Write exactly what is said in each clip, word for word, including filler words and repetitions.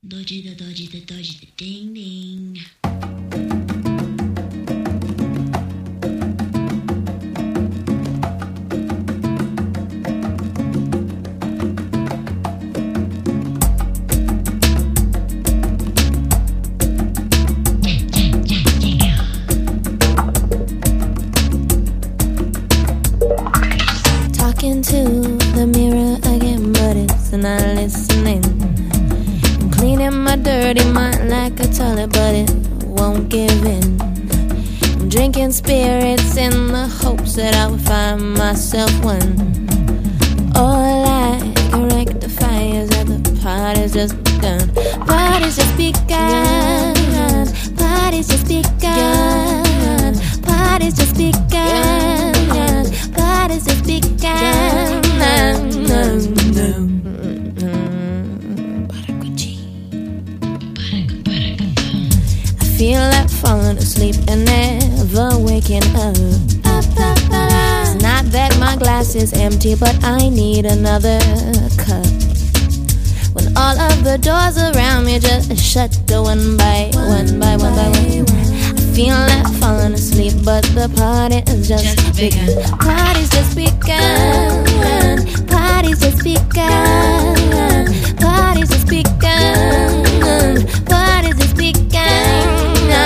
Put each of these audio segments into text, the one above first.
Dodgy the dodgy the dodgy the ding ding. Talking to the mirror again, but it's not listening. I'm cleaning my dirty mind like a toilet, but it won't give in. I'm drinking spirits in the hopes that I will find myself one. All I can rectify is that the party's just begun. Party's just begun. Party's just begun. Party's just begun. Party's just begun. I feel like falling asleep and never waking up. It's not that my glass is empty, but I need another cup. When all of the doors around me just shut one by one by one by one. I feel like falling asleep, but the party is just, just begun. Party's just begun. Party's just begun. Party's just begun. Party's just begun.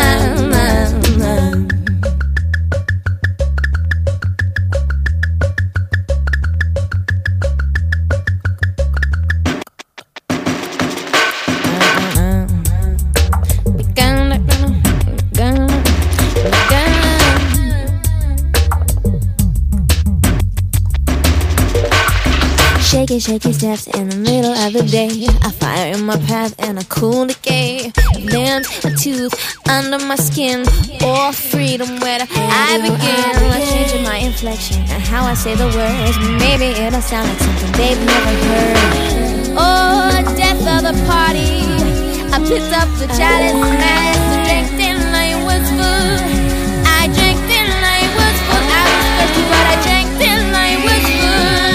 Shaky, shaky steps in the middle of the day. I fire in my path and a cool decay. Land a tooth under my skin, or freedom where I begin. Like changing my inflection and how I say the words. Maybe it'll sound like something they've never heard. Oh, death of the party. I picked up the chalice and I drank till I was full. I drank till I was full. I was thirsty, but I drank till I was full.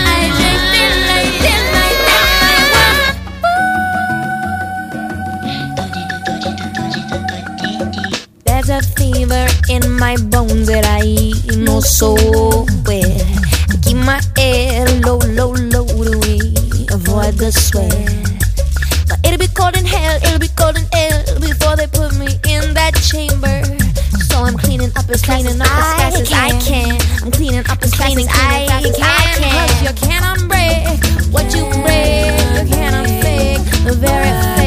There's a fever in my bones that I know so well. I keep my head low, low, low to avoid the sweat. But it'll be cold in hell, it'll be cold in hell before they put me in that chamber. So I'm cleaning up as cleaning up as fast as I can. I'm cleaning up as fast as I can. Cause you cannot break what you break. You cannot fake the very fake.